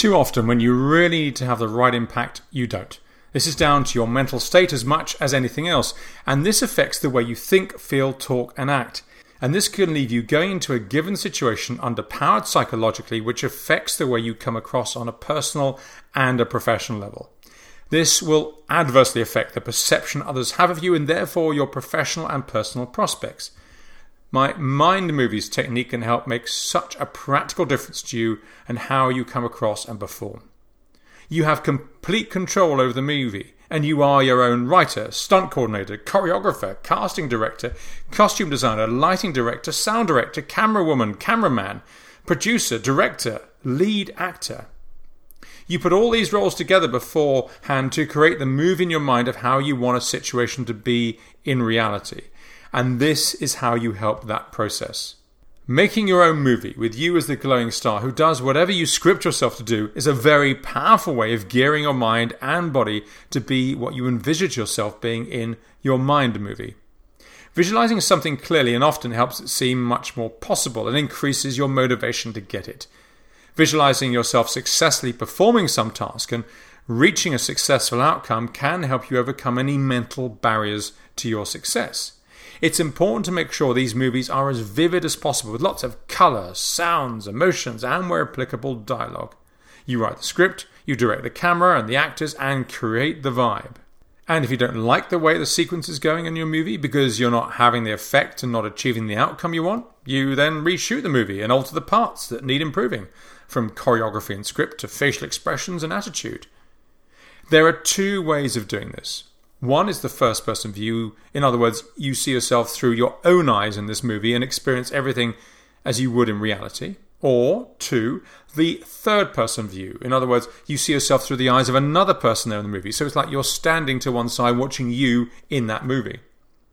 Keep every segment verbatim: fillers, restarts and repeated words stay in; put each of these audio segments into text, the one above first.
Too often, when you really need to have the right impact, you don't. This is down to your mental state as much as anything else, and this affects the way you think, feel, talk, and act. And this can leave you going into a given situation underpowered psychologically, which affects the way you come across on a personal and a professional level. This will adversely affect the perception others have of you and therefore your professional and personal prospects. My Mind Movies technique can help make such a practical difference to you and how you come across and perform. You have complete control over the movie, and you are your own writer, stunt coordinator, choreographer, casting director, costume designer, lighting director, sound director, camera woman, cameraman, producer, director, lead actor. You put all these roles together beforehand to create the move in your mind of how you want a situation to be in reality. And this is how you help that process. Making your own movie with you as the glowing star who does whatever you script yourself to do is a very powerful way of gearing your mind and body to be what you envisage yourself being in your mind movie. Visualizing something clearly and often helps it seem much more possible and increases your motivation to get it. Visualizing yourself successfully performing some task and reaching a successful outcome can help you overcome any mental barriers to your success. It's important to make sure these movies are as vivid as possible with lots of colour, sounds, emotions, and where applicable, dialogue. You write the script, you direct the camera and the actors, and create the vibe. And if you don't like the way the sequence is going in your movie because you're not having the effect and not achieving the outcome you want, you then reshoot the movie and alter the parts that need improving, from choreography and script to facial expressions and attitude. There are two ways of doing this. One is the first-person view. In other words, you see yourself through your own eyes in this movie and experience everything as you would in reality. Or, two, the third-person view. In other words, you see yourself through the eyes of another person there in the movie. So it's like you're standing to one side watching you in that movie.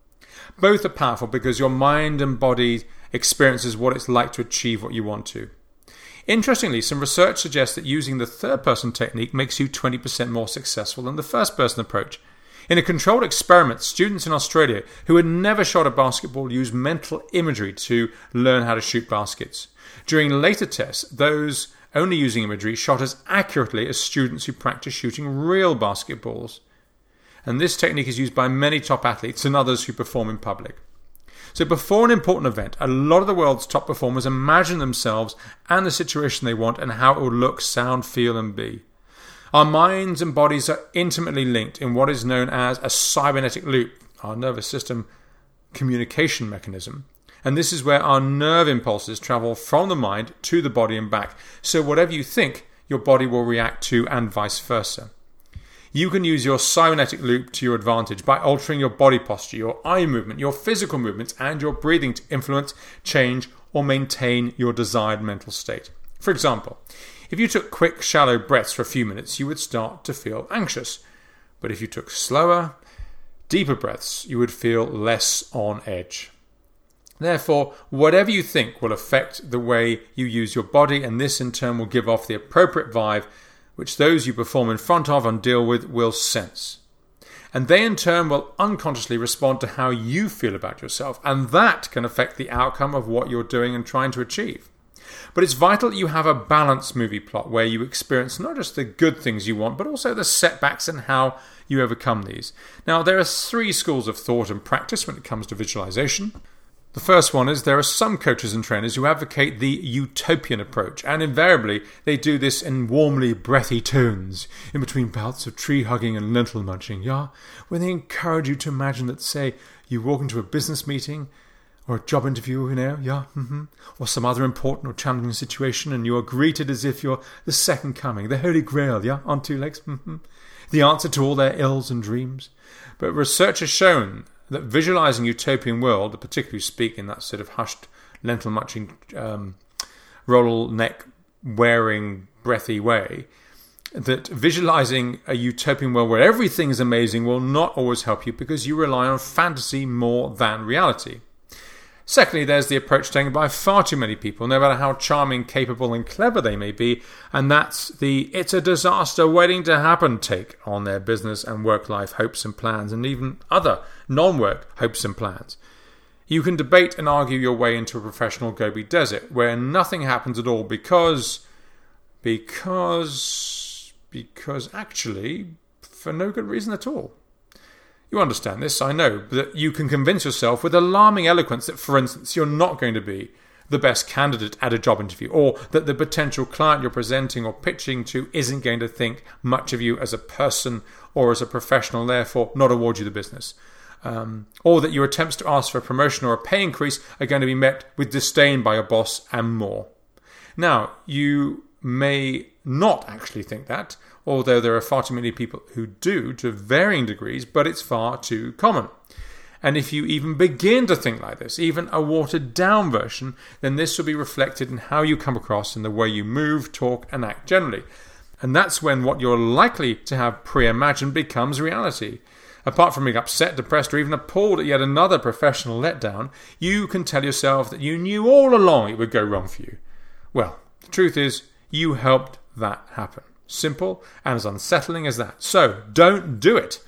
Both are powerful because your mind and body experiences what it's like to achieve what you want to. Interestingly, some research suggests that using the third-person technique makes you twenty percent more successful than the first-person approach. In a controlled experiment, students in Australia who had never shot a basketball used mental imagery to learn how to shoot baskets. During later tests, those only using imagery shot as accurately as students who practice shooting real basketballs. And this technique is used by many top athletes and others who perform in public. So before an important event, a lot of the world's top performers imagine themselves and the situation they want and how it will look, sound, feel, and be. Our minds and bodies are intimately linked in what is known as a cybernetic loop, our nervous system communication mechanism. And this is where our nerve impulses travel from the mind to the body and back. So whatever you think, your body will react to and vice versa. You can use your cybernetic loop to your advantage by altering your body posture, your eye movement, your physical movements, and your breathing to influence, change, or maintain your desired mental state. For example, if you took quick, shallow breaths for a few minutes, you would start to feel anxious. But if you took slower, deeper breaths, you would feel less on edge. Therefore, whatever you think will affect the way you use your body, and this in turn will give off the appropriate vibe which those you perform in front of and deal with will sense. And they in turn will unconsciously respond to how you feel about yourself, and that can affect the outcome of what you're doing and trying to achieve. But it's vital that you have a balanced movie plot where you experience not just the good things you want, but also the setbacks and how you overcome these. Now, there are three schools of thought and practice when it comes to visualization. The first one is there are some coaches and trainers who advocate the utopian approach, and invariably they do this in warmly breathy tones, in between bouts of tree hugging and lentil munching, yeah? When they encourage you to imagine that, say, you walk into a business meeting, or a job interview, you know, yeah, mm-hmm. or some other important or challenging situation, and you are greeted as if you're the second coming, the Holy Grail, yeah, on two legs, mm-hmm. the answer to all their ills and dreams. But research has shown that visualizing utopian world, particularly speak in that sort of hushed, lentil munching, um, roll neck wearing, breathy way, that visualizing a utopian world where everything is amazing will not always help you because you rely on fantasy more than reality. Secondly, there's the approach taken by far too many people, no matter how charming, capable and clever they may be, and that's the it's a disaster waiting to happen take on their business and work-life hopes and plans, and even other non-work hopes and plans. You can debate and argue your way into a professional Gobi Desert, where nothing happens at all because, Because, because actually, for no good reason at all. You understand this, I know, that you can convince yourself with alarming eloquence that, for instance, you're not going to be the best candidate at a job interview, or that the potential client you're presenting or pitching to isn't going to think much of you as a person or as a professional, therefore not award you the business. Um, or that your attempts to ask for a promotion or a pay increase are going to be met with disdain by your boss and more. Now, you may not actually think that, although there are far too many people who do to varying degrees, but it's far too common. And if you even begin to think like this, even a watered down version, then this will be reflected in how you come across in the way you move, talk and act generally. And that's when what you're likely to have pre-imagined becomes reality. Apart from being upset, depressed or even appalled at yet another professional letdown, you can tell yourself that you knew all along it would go wrong for you. Well, the truth is, you helped that happen. Simple and as unsettling as that. So, don't do it.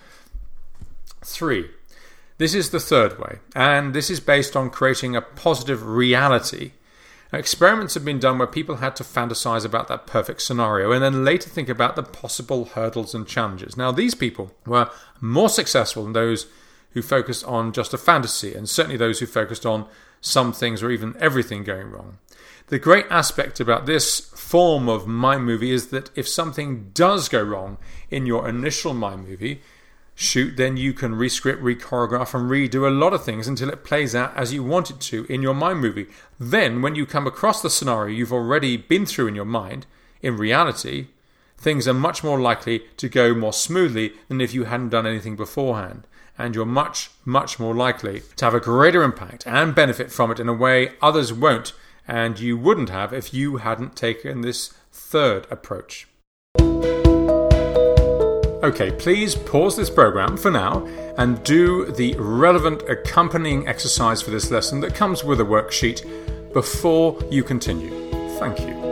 Three. This is the third way, and this is based on creating a positive reality. Now, experiments have been done where people had to fantasize about that perfect scenario and then later think about the possible hurdles and challenges. Now, these people were more successful than those who focused on just a fantasy, and certainly those who focused on some things or even everything going wrong. The great aspect about this form of mind movie is that if something does go wrong in your initial mind movie shoot, then you can re-script, re-choreograph and redo a lot of things until it plays out as you want it to in your mind movie. Then, when you come across the scenario you've already been through in your mind, in reality, things are much more likely to go more smoothly than if you hadn't done anything beforehand. And you're much, much more likely to have a greater impact and benefit from it in a way others won't, and you wouldn't have if you hadn't taken this third approach. Okay, please pause this program for now and do the relevant accompanying exercise for this lesson that comes with a worksheet before you continue. Thank you.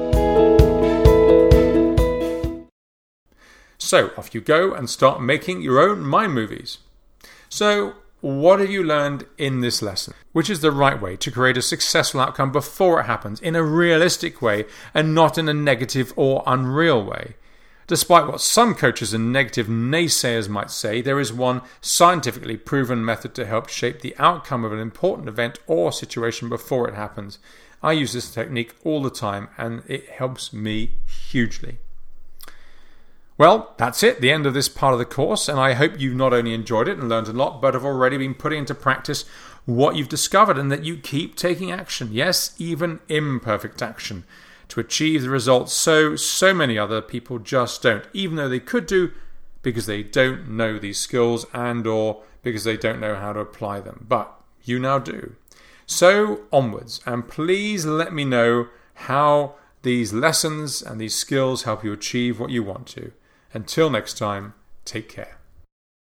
So, off you go and start making your own mind movies. So, what have you learned in this lesson? Which is the right way to create a successful outcome before it happens, in a realistic way and not in a negative or unreal way? Despite what some coaches and negative naysayers might say, there is one scientifically proven method to help shape the outcome of an important event or situation before it happens. I use this technique all the time and it helps me hugely. Well, that's it, the end of this part of the course, and I hope you've not only enjoyed it and learned a lot, but have already been putting into practice what you've discovered and that you keep taking action, yes, even imperfect action, to achieve the results so, so many other people just don't, even though they could do, because they don't know these skills and or because they don't know how to apply them. But you now do. So onwards, and please let me know how these lessons and these skills help you achieve what you want to. Until next time, take care.